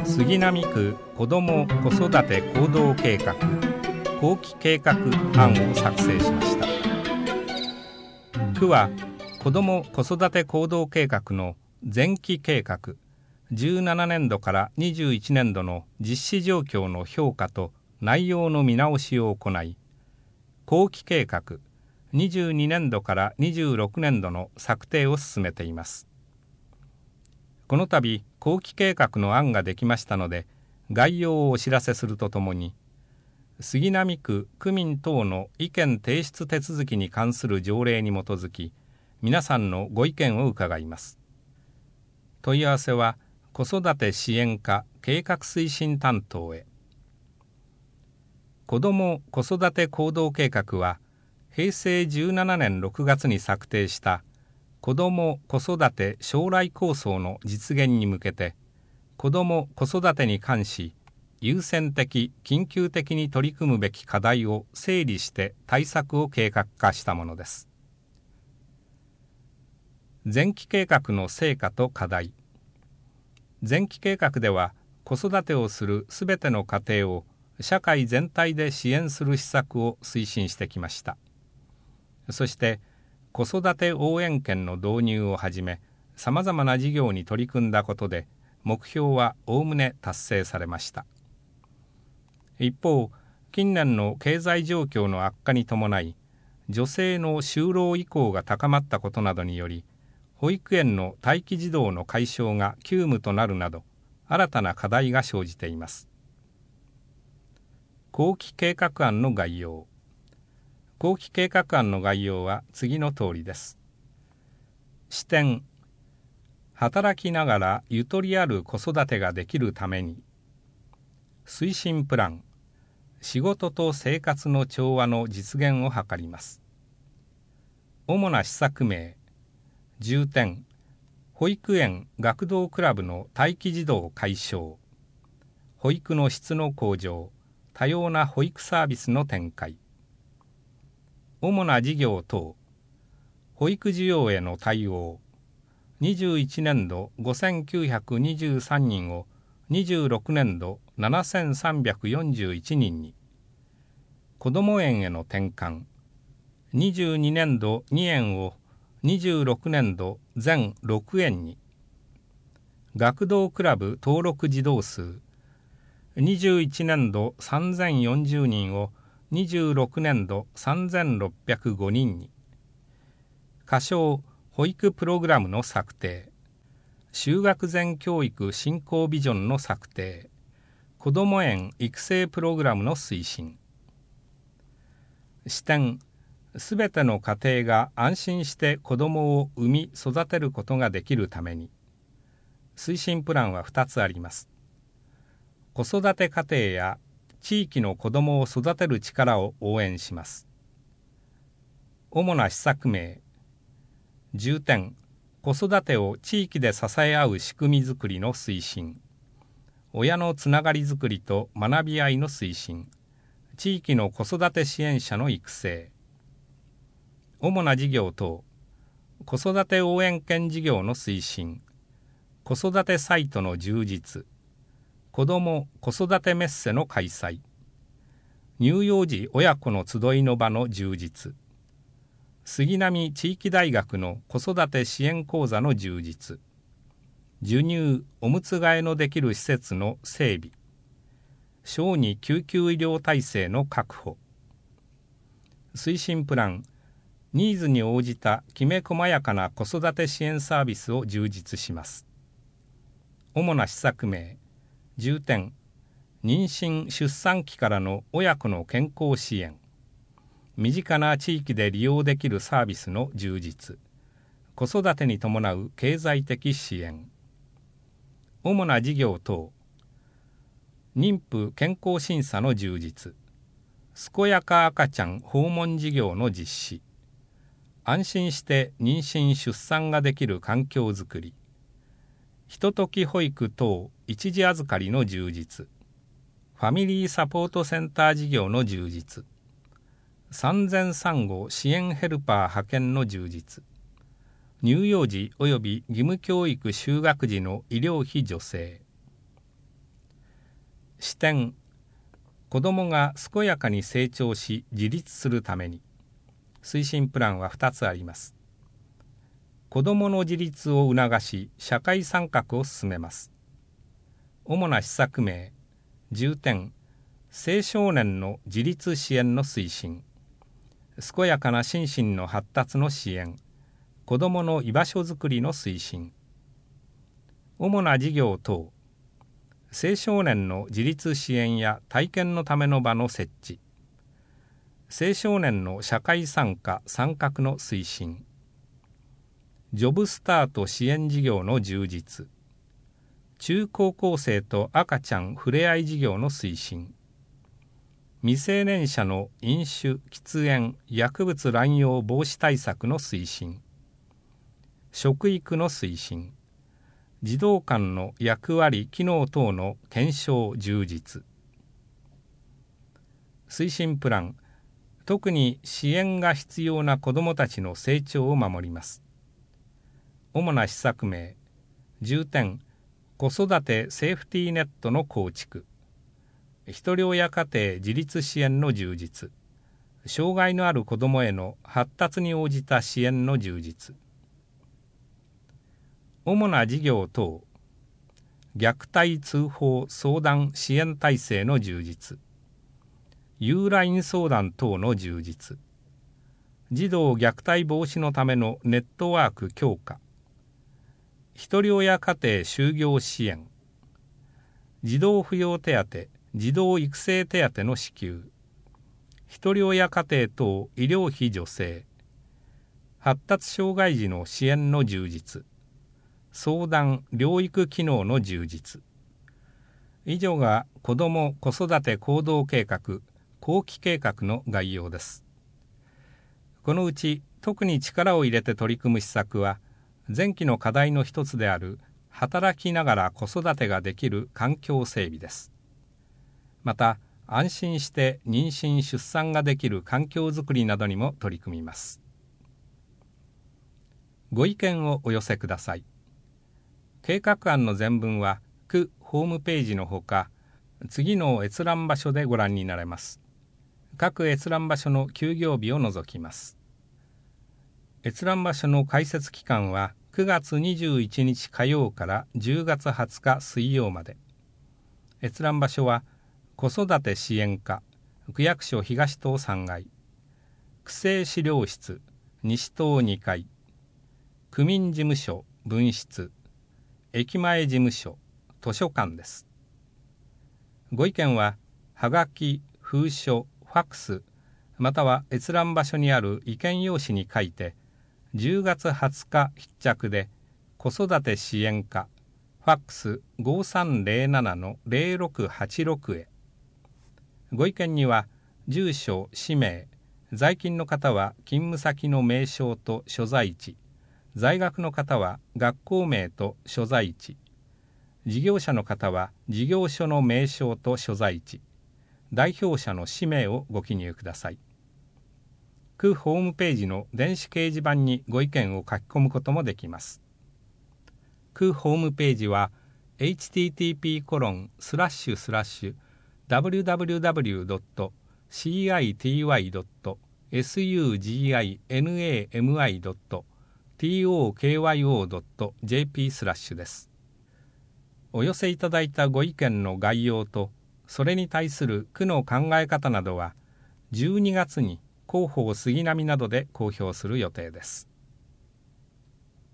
杉並区子ども子育て行動計画後期計画案を作成しました。区は子ども子育て行動計画の前期計画17年度から21年度の実施状況の評価と内容の見直しを行い、後期計画22年度から26年度の策定を進めています。この度後期計画の案ができましたので、概要をお知らせするとともに、杉並区区民等の意見提出手続きに関する条例に基づき、皆さんのご意見を伺います。問い合わせは子育て支援課計画推進担当へ。子ども子育て行動計画は、平成17年6月に策定した子ども子育て将来構想の実現に向けて、子ども子育てに関し優先的緊急的に取り組むべき課題を整理して対策を計画化したものです。前期計画の成果と課題。前期計画では、子育てをするすべての家庭を社会全体で支援する施策を推進してきました。そして子育て応援券の導入をはじめ、さまざまな事業に取り組んだことで目標はおおむね達成されました。一方、近年の経済状況の悪化に伴い、女性の就労意向が高まったことなどにより、保育園の待機児童の解消が急務となるなど、新たな課題が生じています。後期計画案の概要。後期計画案の概要は次の通りです。視点、働きながらゆとりある子育てができるために。推進プラン、仕事と生活の調和の実現を図ります。主な施策名、重点、保育園学童クラブの待機児童解消、保育の質の向上、多様な保育サービスの展開。主な事業等、保育需要への対応、21年度5923人を26年度7341人に、こども園への転換、22年度2園を26年度全6園に、学童クラブ登録児童数、21年度3040人を26年度3605人に、仮称保育プログラムの策定、就学前教育振興ビジョンの策定、こども園育成プログラムの推進。視点、すべての家庭が安心して子どもを産み育てることができるために。推進プランは2つあります。子育て家庭や地域の子どもを育てる力を応援します。主な施策名、重点、子育てを地域で支え合う仕組みづくりの推進、親のつながりづくりと学び合いの推進、地域の子育て支援者の育成。主な事業等、子育て応援券事業の推進、子育てサイトの充実、子ども・子育てメッセの開催、乳幼児親子の集いの場の充実、杉並地域大学の子育て支援講座の充実、授乳・おむつ替えのできる施設の整備、小児救急医療体制の確保。推進プラン、ニーズに応じたきめ細やかな子育て支援サービスを充実します。主な施策名、重点、妊娠・出産期からの親子の健康支援、身近な地域で利用できるサービスの充実、子育てに伴う経済的支援。主な事業等、妊婦健康審査の充実、健やか赤ちゃん訪問事業の実施、安心して妊娠・出産ができる環境づくり、ひととき保育等一時預かりの充実、ファミリーサポートセンター事業の充実、産前産後支援ヘルパー派遣の充実、乳幼児及び義務教育就学時の医療費助成。 視点、子どもが健やかに成長し自立するために。推進プランは2つあります。子どもの自立を促し、社会参画を進めます。主な施策名、重点、青少年の自立支援の推進、健やかな心身の発達の支援、子どもの居場所づくりの推進。主な事業等、青少年の自立支援や体験のための場の設置、青少年の社会参加・参画の推進、ジョブスタート支援事業の充実、中高校生と赤ちゃんふれあい事業の推進、未成年者の飲酒・喫煙・薬物乱用防止対策の推進、食育の推進、児童館の役割・機能等の検証・充実。推進プラン、特に支援が必要な子どもたちの成長を守ります。主な施策名、重点、子育てセーフティーネットの構築、ひとり親家庭自立支援の充実、障害のある子どもへの発達に応じた支援の充実。主な事業等、虐待通報相談支援体制の充実、ユーライン相談等の充実、児童虐待防止のためのネットワーク強化、ひとり親家庭就業支援、児童扶養手当、児童育成手当の支給、ひとり親家庭等医療費助成、発達障害児の支援の充実、相談・療育機能の充実。以上が子ども・子育て行動計画後期計画の概要です。このうち特に力を入れて取り組む施策は、前期の課題の一つである働きながら子育てができる環境整備です。また、安心して妊娠・出産ができる環境づくりなどにも取り組みます。ご意見をお寄せください。計画案の全文は区ホームページのほか、次の閲覧場所でご覧になれます。各閲覧場所の休業日を除きます。閲覧場所の開設期間は9月21日火曜から10月20日水曜まで。閲覧場所は子育て支援課、区役所東棟3階、区政資料室、西棟2階、区民事務所、分室、駅前事務所、図書館です。ご意見は、はがき、封書、ファックス、または閲覧場所にある意見用紙に書いて、10月20日必着で、子育て支援課、ファックス 5307-0686 へ。ご意見には、住所、氏名、在勤の方は勤務先の名称と所在地、在学の方は学校名と所在地、事業者の方は事業所の名称と所在地、代表者の氏名をご記入ください。区ホームページの電子掲示板にご意見を書き込むこともできます。区ホームページは http://www.city.suginami.tokyo.jp/ です。お寄せいただいたご意見の概要と、それに対する区の考え方などは、12月に広報杉並などで公表する予定です。